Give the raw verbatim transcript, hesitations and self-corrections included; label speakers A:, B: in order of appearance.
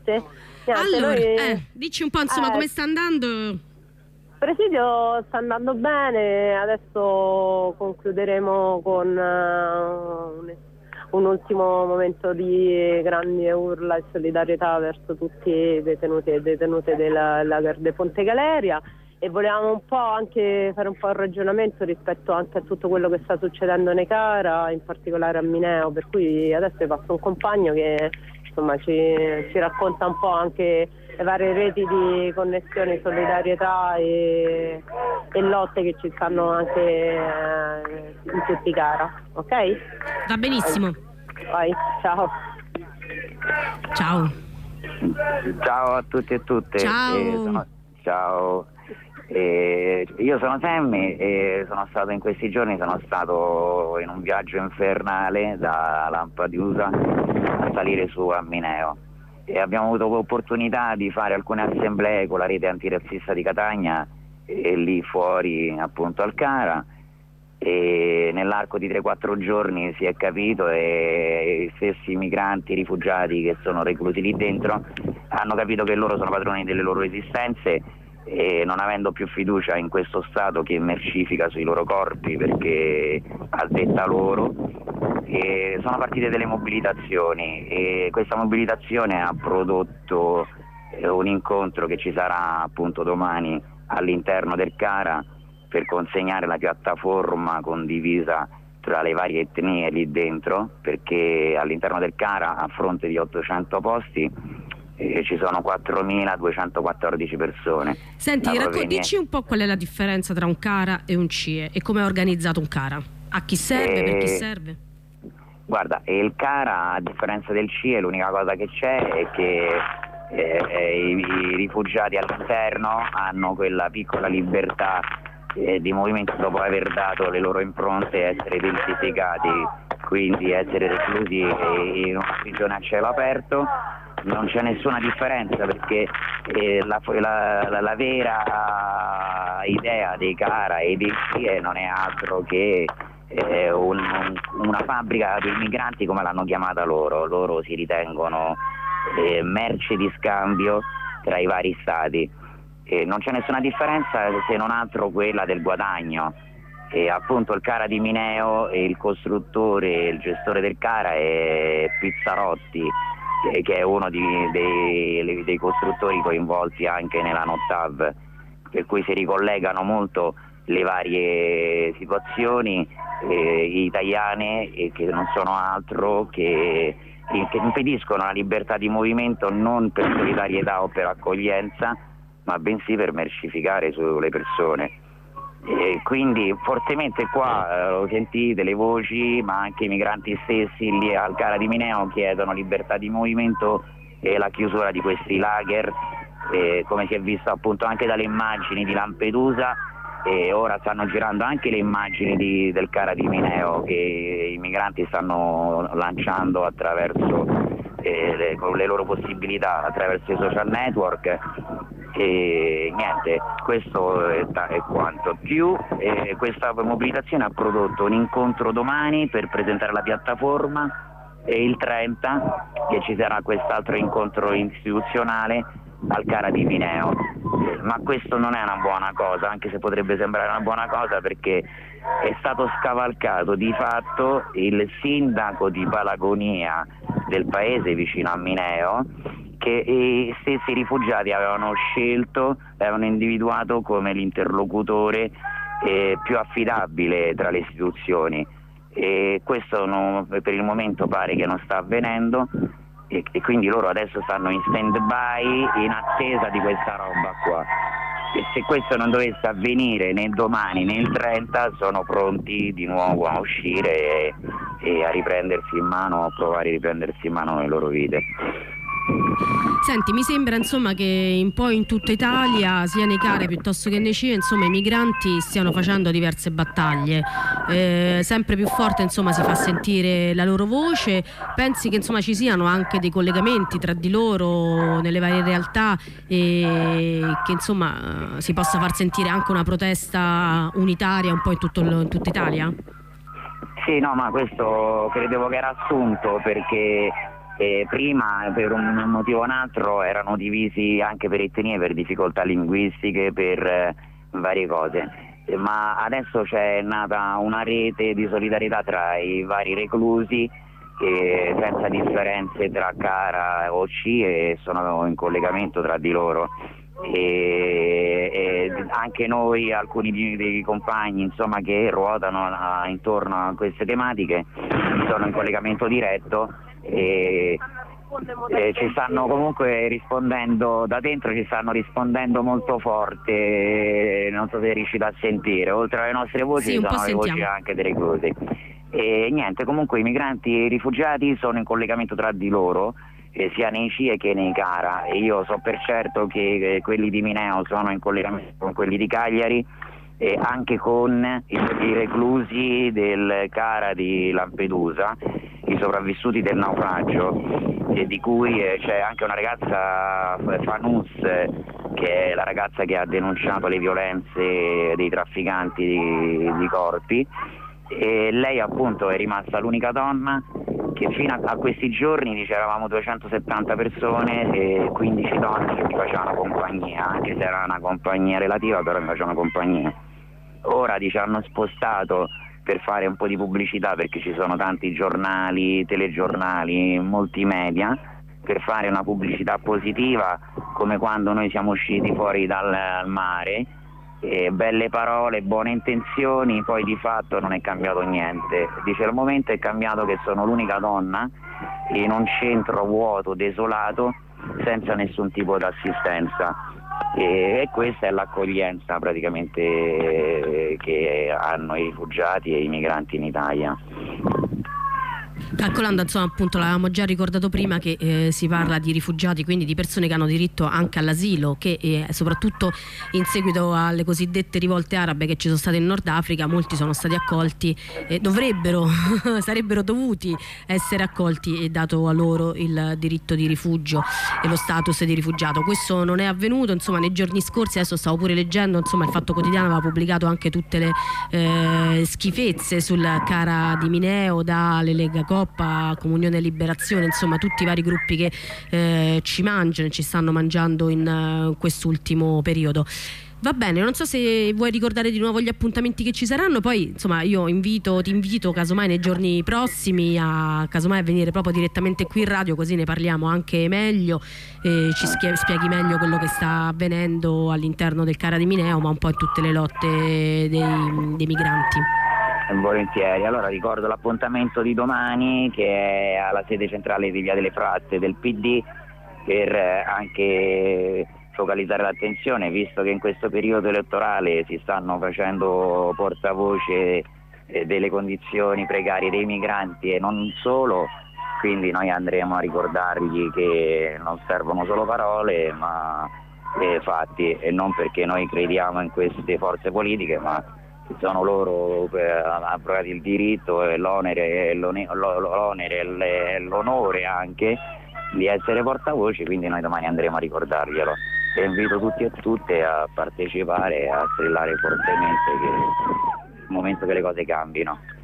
A: Grazie. Niente,
B: allora,
A: noi...
B: eh, dici un po' insomma
A: eh,
B: come sta andando?
A: Il presidio sta andando bene, adesso concluderemo con uh, un, un ultimo momento di grandi urla e solidarietà verso tutti i detenuti e detenute della lager de Ponte Galeria, e volevamo un po' anche fare un po' un ragionamento rispetto anche a tutto quello che sta succedendo nei Cara, in particolare a Mineo, per cui adesso vi passo un compagno che insomma ci, ci racconta un po' anche le varie reti di connessione, solidarietà e, e lotte che ci stanno anche eh, in tutti i Cara, ok?
B: Va benissimo.
A: Vai, ciao.
B: Ciao.
C: Ciao a tutti e tutte.
B: Ciao.
C: Eh, sono... Ciao. Eh, io sono Sammy e sono stato in questi giorni sono stato in un viaggio infernale da Lampedusa a salire su a Mineo, e abbiamo avuto l'opportunità di fare alcune assemblee con la rete antirazzista di Catania e lì fuori appunto al Cara, e nell'arco di tre quattro giorni si è capito, e i stessi migranti rifugiati che sono reclusi lì dentro hanno capito che loro sono padroni delle loro esistenze, e non avendo più fiducia in questo Stato che mercifica sui loro corpi perché addetta loro, e sono partite delle mobilitazioni, e questa mobilitazione ha prodotto un incontro che ci sarà appunto domani all'interno del Cara per consegnare la piattaforma condivisa tra le varie etnie lì dentro, perché all'interno del Cara, a fronte di ottocento posti, Eh, ci sono quattromiladuecentoquattordici persone.
B: Senti, racco- dici un po' qual è la differenza tra un Cara e un C I E e come è organizzato un Cara. A chi serve,
C: eh,
B: per chi serve?
C: Guarda, il Cara, a differenza del C I E, l'unica cosa che c'è è che eh, i, i rifugiati all'interno hanno quella piccola libertà eh, di movimento dopo aver dato le loro impronte e essere identificati, quindi essere reclusi in una prigione a cielo aperto. Non c'è nessuna differenza, perché eh, la, la, la, la vera idea dei Cara e dei C I E non è altro che eh, un, un, una fabbrica dei migranti, come l'hanno chiamata loro. Loro si ritengono eh, merce di scambio tra i vari stati. Eh, non c'è nessuna differenza se non altro quella del guadagno. E appunto il Cara di Mineo, e il costruttore, il gestore del Cara è Pizzarotti, che è uno di, dei, dei costruttori coinvolti anche nella Nottav, per cui si ricollegano molto le varie situazioni eh, italiane, eh, che non sono altro che, che impediscono la libertà di movimento, non per solidarietà o per accoglienza, ma bensì per mercificare sulle persone. E quindi fortemente qua eh, lo sentite le voci, ma anche i migranti stessi lì al Cara di Mineo chiedono libertà di movimento e la chiusura di questi lager, eh, come si è visto appunto anche dalle immagini di Lampedusa, e ora stanno girando anche le immagini di, del Cara di Mineo che i migranti stanno lanciando attraverso eh, le, con le loro possibilità attraverso i social network. E niente, questo è, è quanto. Più eh, questa mobilitazione ha prodotto un incontro domani per presentare la piattaforma, e il trenta che ci sarà quest'altro incontro istituzionale al Cara di Mineo. Ma questo non è una buona cosa, anche se potrebbe sembrare una buona cosa, perché è stato scavalcato di fatto il sindaco di Palagonia del paese vicino a Mineo, che i stessi rifugiati avevano scelto, avevano individuato come l'interlocutore eh, più affidabile tra le istituzioni, e questo non, per il momento pare che non sta avvenendo, e, e quindi loro adesso stanno in stand by in attesa di questa roba qua, e se questo non dovesse avvenire né domani né il trenta sono pronti di nuovo a uscire e, e a riprendersi in mano, a provare a riprendersi in mano le loro vite.
B: Senti, mi sembra insomma che un po' in tutta Italia, sia nei Cara piuttosto che nei C I E, insomma i migranti stiano facendo diverse battaglie, eh, sempre più forte insomma si fa sentire la loro voce. Pensi che insomma ci siano anche dei collegamenti tra di loro nelle varie realtà, e che insomma si possa far sentire anche una protesta unitaria un po' in, tutto, in tutta Italia?
C: Sì, no, ma questo credevo che era assunto, perché E prima per un motivo o un altro erano divisi anche per etnie, per difficoltà linguistiche, per eh, varie cose, ma adesso c'è nata una rete di solidarietà tra i vari reclusi che senza differenze tra Cara o C e sono in collegamento tra di loro. E, e anche noi, alcuni dei compagni insomma che ruotano a, intorno a queste tematiche, sono in collegamento diretto e, e ci stanno comunque rispondendo da dentro, ci stanno rispondendo molto forte. Non so se riuscite a sentire, oltre alle nostre voci
B: sì,
C: ci sono le
B: sentiamo.
C: voci anche dei reclusi. E niente, comunque i migranti e i rifugiati sono in collegamento tra di loro, eh, sia nei C I E che nei Cara, e io so per certo che eh, quelli di Mineo sono in collegamento con quelli di Cagliari e anche con i, i reclusi del Cara di Lampedusa, i sopravvissuti del naufragio, e di cui eh, c'è anche una ragazza, Fanus, che è la ragazza che ha denunciato le violenze dei trafficanti di, di corpi, e lei appunto è rimasta l'unica donna che fino a, a questi giorni, dice, eravamo duecentosettanta persone e quindici donne che mi facevano compagnia, anche se era una compagnia relativa, però mi facevano compagnia. Ora, dice, hanno spostato per fare un po' di pubblicità, perché ci sono tanti giornali, telegiornali, molti media, per fare una pubblicità positiva, come quando noi siamo usciti fuori dal mare. Eh, belle parole, buone intenzioni, poi di fatto non è cambiato niente. Dice, al momento è cambiato che sono l'unica donna in un centro vuoto, desolato, senza nessun tipo di assistenza, e, e questa è l'accoglienza praticamente eh, che hanno i rifugiati e i migranti in Italia.
B: Calcolando, insomma, appunto l'avevamo già ricordato prima che eh, si parla di rifugiati, quindi di persone che hanno diritto anche all'asilo, che eh, soprattutto in seguito alle cosiddette rivolte arabe che ci sono state in Nord Africa, molti sono stati accolti, eh, dovrebbero, sarebbero dovuti essere accolti e dato a loro il diritto di rifugio e lo status di rifugiato. Questo non è avvenuto, insomma, nei giorni scorsi, adesso stavo pure leggendo, insomma, il Fatto Quotidiano aveva pubblicato anche tutte le eh, schifezze sul Cara di Mineo, dalle Lega Coppa, Comunione e Liberazione, insomma tutti i vari gruppi che eh, ci mangiano, ci stanno mangiando in uh, quest'ultimo periodo. Va bene, non so se vuoi ricordare di nuovo gli appuntamenti che ci saranno, poi insomma io invito, ti invito casomai nei giorni prossimi a casomai a venire proprio direttamente qui in radio, così ne parliamo anche meglio e ci spieghi meglio quello che sta avvenendo all'interno del Cara di Mineo, ma un po' in tutte le lotte dei, dei migranti.
C: Volentieri. Allora ricordo l'appuntamento di domani, che è alla sede centrale di Via delle Fratte del P D, per anche focalizzare l'attenzione, visto che in questo periodo elettorale si stanno facendo portavoce delle condizioni precarie dei migranti e non solo, quindi noi andremo a ricordargli che non servono solo parole ma fatti, e non perché noi crediamo in queste forze politiche, ma sono loro approvati il diritto e l'onere e l'onore anche di essere portavoci, quindi noi domani andremo a ricordarglielo e invito tutti e tutte a partecipare e a strillare fortemente che è il momento che le cose cambino.